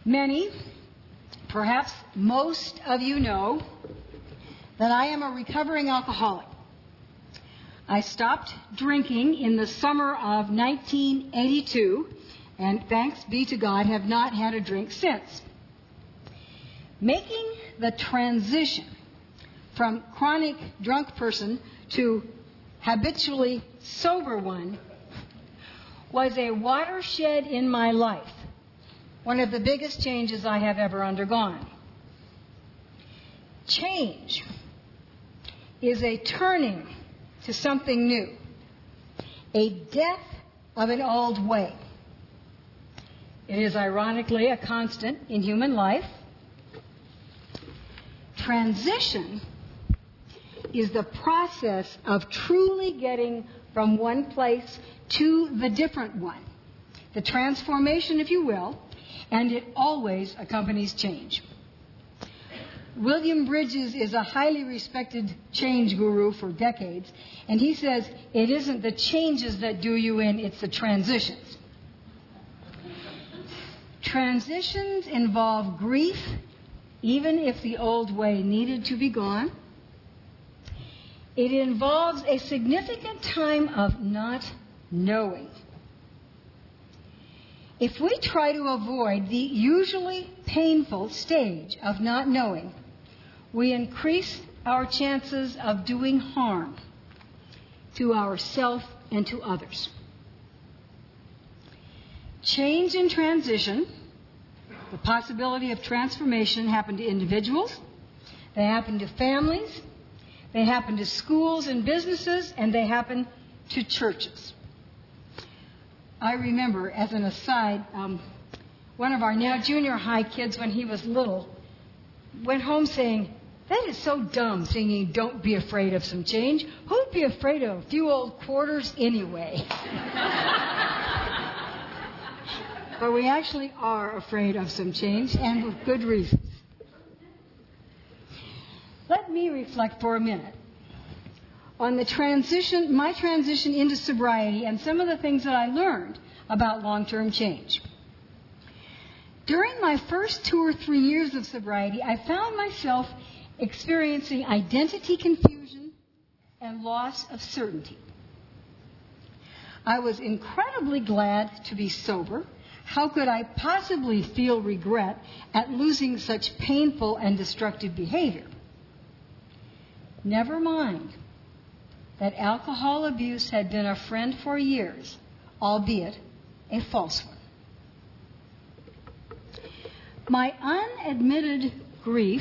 Many, perhaps most of you know that I am a recovering alcoholic. I stopped drinking in the summer of 1982, and thanks be to God, have not had a drink since. Making the transition from chronic drunk person to habitually sober one was a watershed in my life, one of the biggest changes I have ever undergone. Change is a turning to something new, a death of an old way. It is ironically a constant in human life. Transition is the process of truly getting from one place to the different one. The transformation, if you will, and it always accompanies change. William Bridges is a highly respected change guru for decades, and he says it isn't the changes that do you in, it's the transitions. Transitions involve grief, even if the old way needed to be gone. It involves a significant time of not knowing. If we try to avoid the usually painful stage of not knowing, we increase our chances of doing harm to ourselves and to others. Change and transition, the possibility of transformation, happen to individuals, they happen to families, they happen to schools and businesses, and they happen to churches. I remember, as an aside, one of our now junior high kids, when he was little, went home saying, "That is so dumb, singing 'Don't Be Afraid of Some Change.' Who'd be afraid of a few old quarters anyway?" But we actually are afraid of some change, and with good reasons. Let me reflect for a minute on my transition into sobriety, and some of the things that I learned about long-term change. During my first 2 or 3 years of sobriety, I found myself experiencing identity confusion and loss of certainty. I was incredibly glad to be sober. How could I possibly feel regret at losing such painful and destructive behavior? Never mind that alcohol abuse had been a friend for years, albeit a false one. My unadmitted grief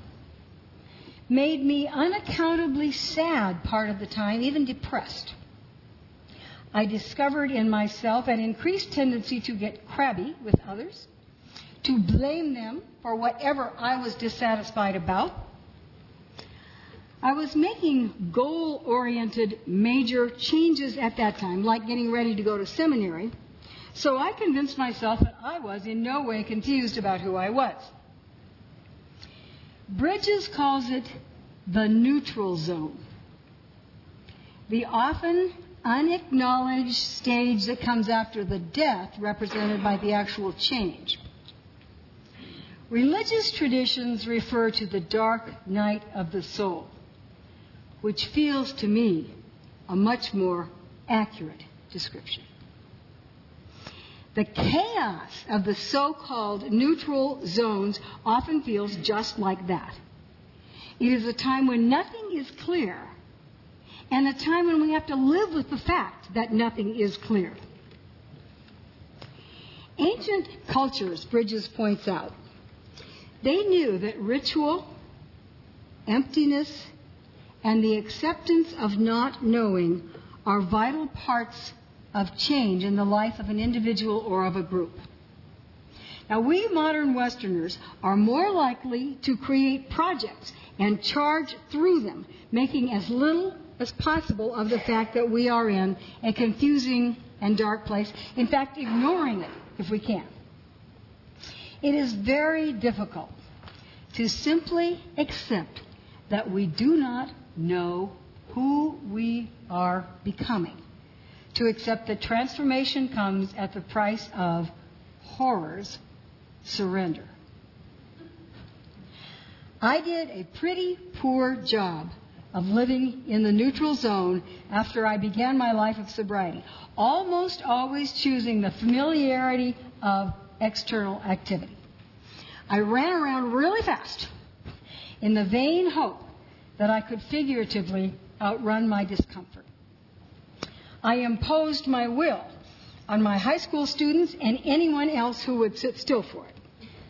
made me unaccountably sad part of the time, even depressed. I discovered in myself an increased tendency to get crabby with others, to blame them for whatever I was dissatisfied about. I was making goal-oriented major changes at that time, like getting ready to go to seminary, so I convinced myself that I was in no way confused about who I was. Bridges calls it the neutral zone, the often unacknowledged stage that comes after the death represented by the actual change. Religious traditions refer to the dark night of the soul, which feels to me a much more accurate description. The chaos of the so-called neutral zones often feels just like that. It is a time when nothing is clear, and a time when we have to live with the fact that nothing is clear. Ancient cultures, Bridges points out, they knew that ritual, emptiness, and the acceptance of not knowing are vital parts of change in the life of an individual or of a group. Now, we modern Westerners are more likely to create projects and charge through them, making as little as possible of the fact that we are in a confusing and dark place, in fact, ignoring it if we can. It is very difficult to simply accept that we do not know who we are becoming, to accept that transformation comes at the price of horrors surrender. I did a pretty poor job of living in the neutral zone after I began my life of sobriety, almost always choosing the familiarity of external activity. I ran around really fast in the vain hope that I could figuratively outrun my discomfort. I imposed my will on my high school students and anyone else who would sit still for it.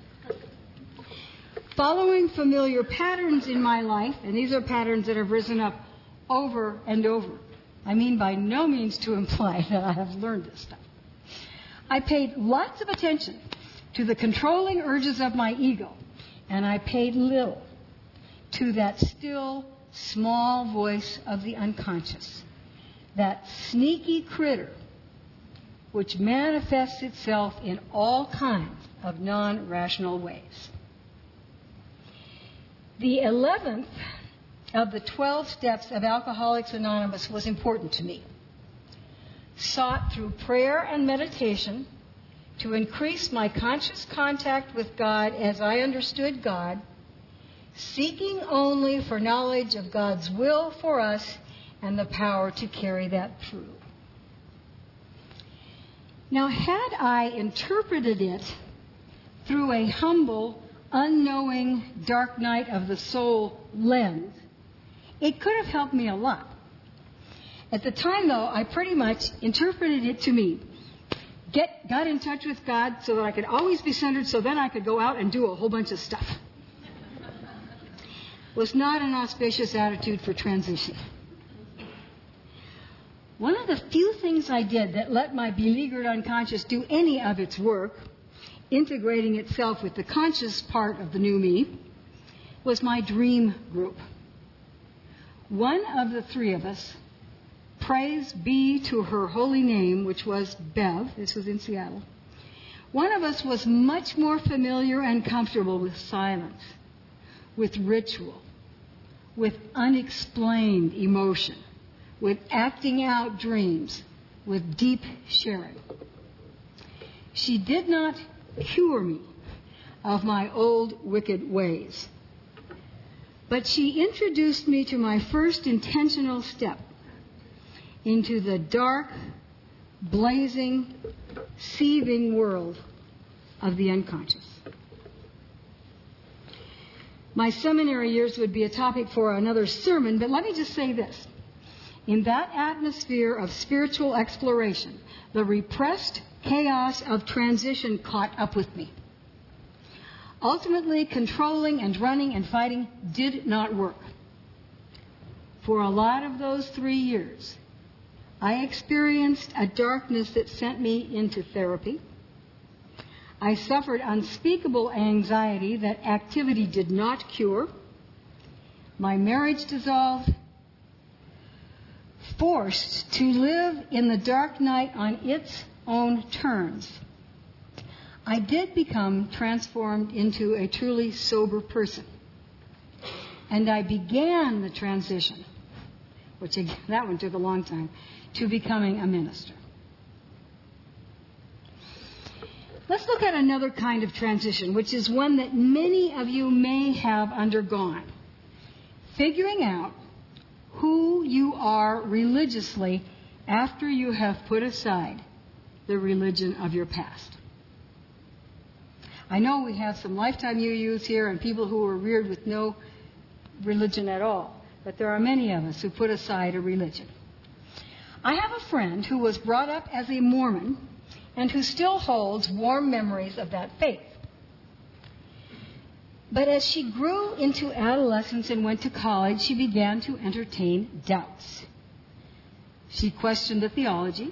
Following familiar patterns in my life, and these are patterns that have risen up over and over. I mean by no means to imply that I have learned this stuff. I paid lots of attention to the controlling urges of my ego, and I paid little to that still, small voice of the unconscious, that sneaky critter which manifests itself in all kinds of non-rational ways. The 11th of the 12 steps of Alcoholics Anonymous was important to me. Sought through prayer and meditation to increase my conscious contact with God as I understood God, seeking only for knowledge of God's will for us and the power to carry that through. Now, had I interpreted it through a humble, unknowing, dark night of the soul lens, it could have helped me a lot. At the time, though, I pretty much interpreted it to me. Got in touch with God so that I could always be centered, so then I could go out and do a whole bunch of stuff. Was not an auspicious attitude for transition. One of the few things I did that let my beleaguered unconscious do any of its work, integrating itself with the conscious part of the new me, was my dream group. One of the three of us, praise be to her holy name, which was Bev, this was in Seattle, one of us was much more familiar and comfortable with silence, with ritual, with unexplained emotion, with acting out dreams, with deep sharing. She did not cure me of my old wicked ways, but she introduced me to my first intentional step into the dark, blazing, seething world of the unconscious. My seminary years would be a topic for another sermon, but let me just say this. In that atmosphere of spiritual exploration, the repressed chaos of transition caught up with me. Ultimately, controlling and running and fighting did not work. For a lot of those 3 years, I experienced a darkness that sent me into therapy. I suffered unspeakable anxiety that activity did not cure. My marriage dissolved. Forced to live in the dark night on its own terms. I did become transformed into a truly sober person. And I began the transition, which again, that one took a long time, to becoming a minister. Let's look at another kind of transition, which is one that many of you may have undergone. Figuring out who you are religiously after you have put aside the religion of your past. I know we have some lifetime UUs here and people who were reared with no religion at all, but there are many of us who put aside a religion. I have a friend who was brought up as a Mormon and who still holds warm memories of that faith. But as she grew into adolescence and went to college, she began to entertain doubts. She questioned the theology.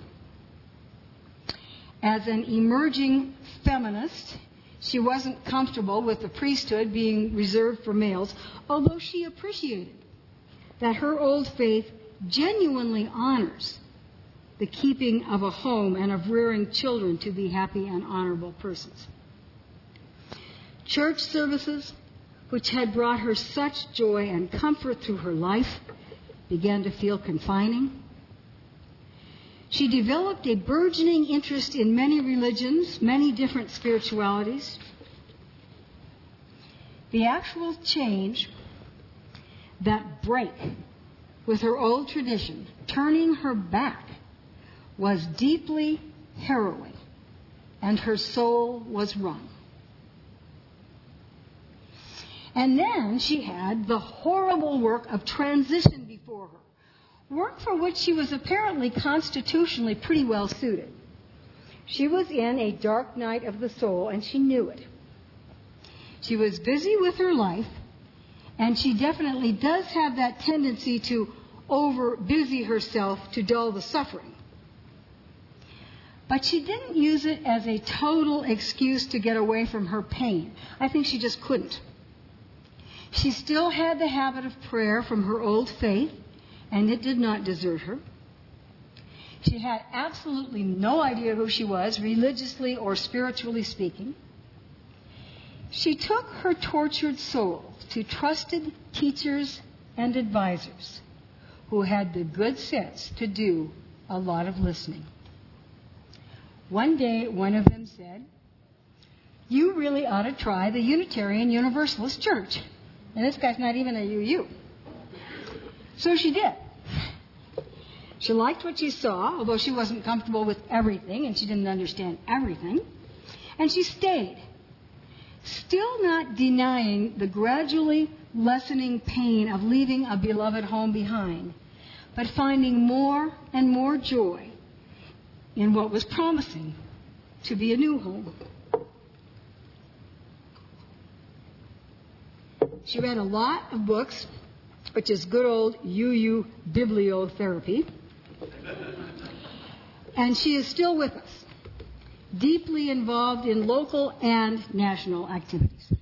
As an emerging feminist, she wasn't comfortable with the priesthood being reserved for males, although she appreciated that her old faith genuinely honors the keeping of a home and of rearing children to be happy and honorable persons. Church services, which had brought her such joy and comfort through her life, began to feel confining. She developed a burgeoning interest in many religions, many different spiritualities. The actual change, that break with her old tradition, turning her back, was deeply harrowing, and her soul was wrung. And then she had the horrible work of transition before her, work for which she was apparently constitutionally pretty well suited. She was in a dark night of the soul, and she knew it. She was busy with her life, and she definitely does have that tendency to over-busy herself to dull the suffering. But she didn't use it as a total excuse to get away from her pain. I think she just couldn't. She still had the habit of prayer from her old faith, and it did not desert her. She had absolutely no idea who she was, religiously or spiritually speaking. She took her tortured soul to trusted teachers and advisors who had the good sense to do a lot of listening. One day, one of them said, "You really ought to try the Unitarian Universalist Church." And this guy's not even a UU. So she did. She liked what she saw, although she wasn't comfortable with everything and she didn't understand everything. And she stayed, still not denying the gradually lessening pain of leaving a beloved home behind, but finding more and more joy in what was promising to be a new home. She read a lot of books, which is good old UU bibliotherapy. And she is still with us, deeply involved in local and national activities.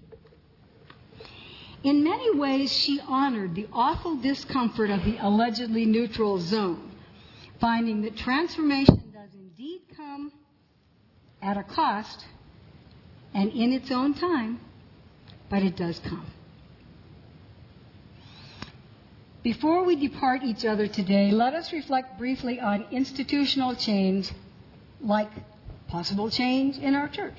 In many ways, she honored the awful discomfort of the allegedly neutral zone, finding that transformation does indeed come at a cost and in its own time, but it does come. Before we depart each other today, let us reflect briefly on institutional change, like possible change in our church.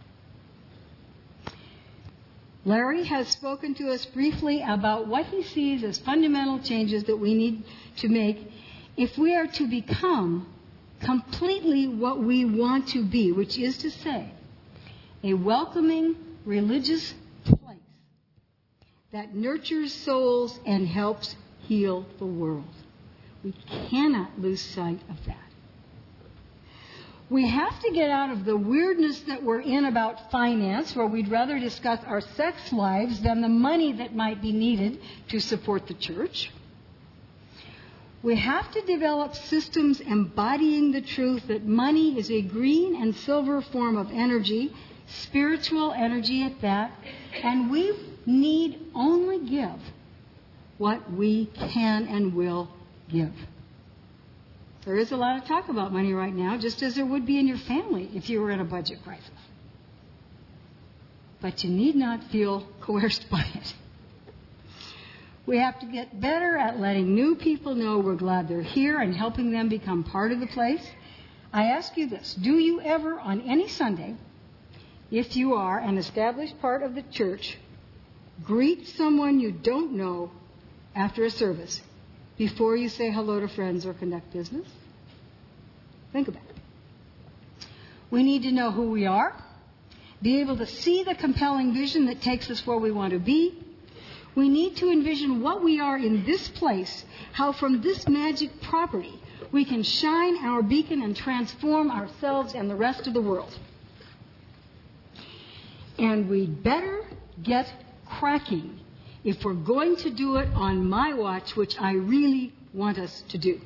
Larry has spoken to us briefly about what he sees as fundamental changes that we need to make if we are to become completely what we want to be, which is to say, a welcoming religious place that nurtures souls and helps heal the world. We cannot lose sight of that. We have to get out of the weirdness that we're in about finance, where we'd rather discuss our sex lives than the money that might be needed to support the church. We have to develop systems embodying the truth that money is a green and silver form of energy, spiritual energy at that, and we need only give what we can and will give. There is a lot of talk about money right now, just as there would be in your family if you were in a budget crisis. But you need not feel coerced by it. We have to get better at letting new people know we're glad they're here and helping them become part of the place. I ask you this: do you ever, on any Sunday, if you are an established part of the church, greet someone you don't know after a service before you say hello to friends or conduct business? Think about it. We need to know who we are, be able to see the compelling vision that takes us where we want to be. We need to envision what we are in this place, how from this magic property we can shine our beacon and transform ourselves and the rest of the world. And we'd better get cracking if we're going to do it on my watch, which I really want us to do.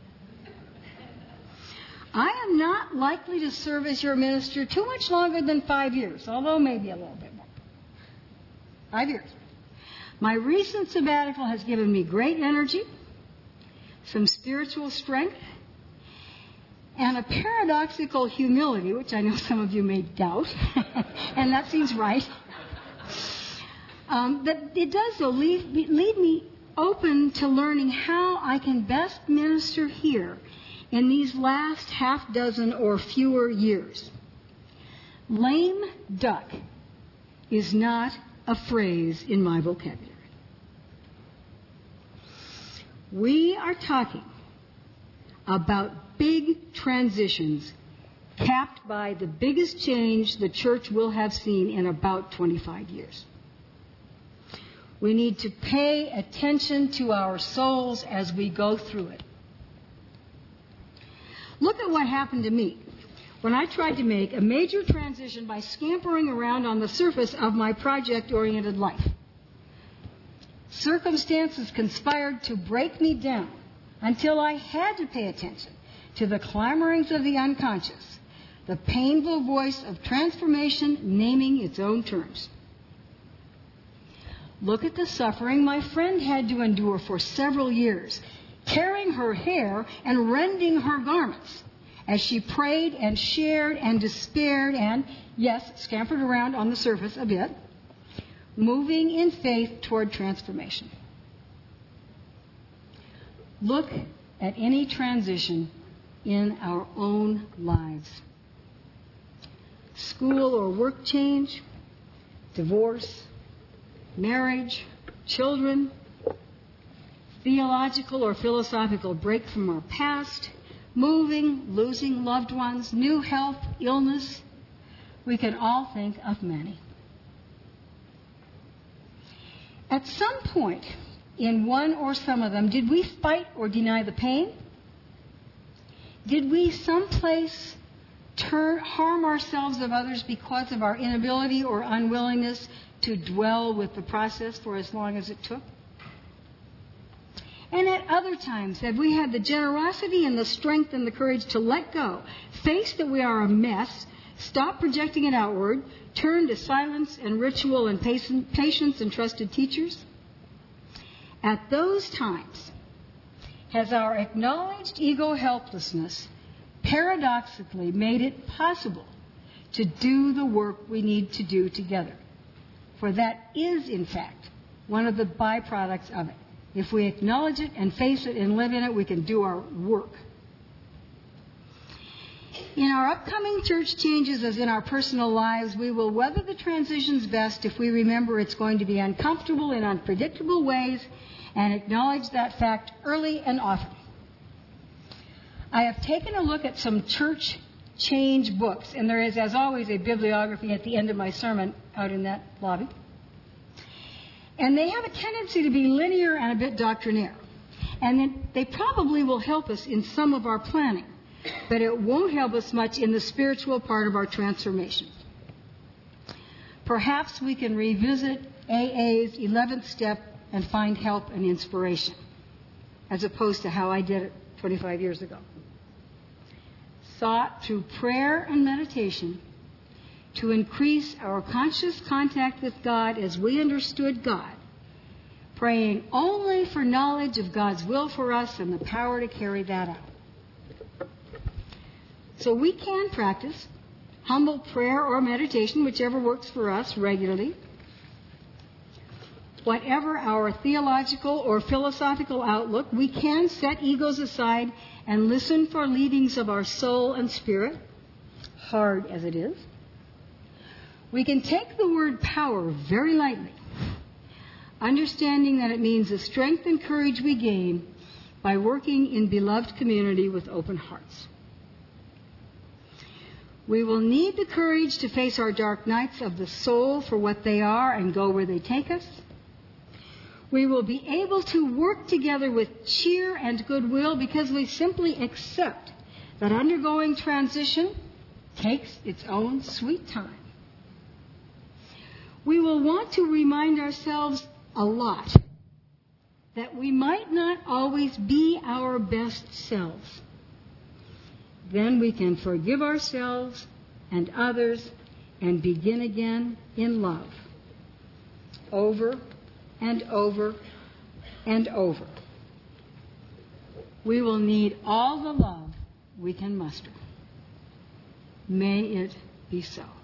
I am not likely to serve as your minister too much longer than 5 years, although maybe a little bit more. 5 years. My recent sabbatical has given me great energy, some spiritual strength, and a paradoxical humility, which I know some of you may doubt, and that seems right. But it does, though, leave me open to learning how I can best minister here in these last half dozen or fewer years. Lame duck is not a phrase in my vocabulary. We are talking about big transitions capped by the biggest change the church will have seen in about 25 years. We need to pay attention to our souls as we go through it. Look at what happened to me when I tried to make a major transition by scampering around on the surface of my project-oriented life. Circumstances conspired to break me down until I had to pay attention to the clamorings of the unconscious, the painful voice of transformation naming its own terms. Look at the suffering my friend had to endure for several years, tearing her hair and rending her garments as she prayed and shared and despaired and, yes, scampered around on the surface a bit, moving in faith toward transformation. Look at any transition in our own lives. School or work change, divorce, marriage, children, theological or philosophical break from our past, moving, losing loved ones, new health, illness. We can all think of many. At some point in one or some of them, did we fight or deny the pain? Did we someplace harm ourselves of others because of our inability or unwillingness to dwell with the process for as long as it took? And at other times, have we had the generosity and the strength and the courage to let go, face that we are a mess, stop projecting it outward, turn to silence and ritual and patience and trusted teachers? At those times, has our acknowledged ego helplessness paradoxically made it possible to do the work we need to do together? For that is, in fact, one of the byproducts of it. If we acknowledge it and face it and live in it, we can do our work. In our upcoming church changes, as in our personal lives, we will weather the transitions best if we remember it's going to be uncomfortable in unpredictable ways and acknowledge that fact early and often. I have taken a look at some church change books, and there is, as always, a bibliography at the end of my sermon out in that lobby. And they have a tendency to be linear and a bit doctrinaire. And they probably will help us in some of our planning, but it won't help us much in the spiritual part of our transformation. Perhaps we can revisit AA's 11th step and find help and inspiration, as opposed to how I did it 25 years ago. Sought through prayer and meditation to increase our conscious contact with God as we understood God, praying only for knowledge of God's will for us and the power to carry that out. So we can practice humble prayer or meditation, whichever works for us, regularly. Whatever our theological or philosophical outlook, we can set egos aside and listen for leadings of our soul and spirit, hard as it is. We can take the word power very lightly, understanding that it means the strength and courage we gain by working in beloved community with open hearts. We will need the courage to face our dark nights of the soul for what they are and go where they take us. We will be able to work together with cheer and goodwill because we simply accept that undergoing transition takes its own sweet time. We will want to remind ourselves a lot that we might not always be our best selves. Then we can forgive ourselves and others and begin again in love, over and over and over. We will need all the love we can muster. May it be so.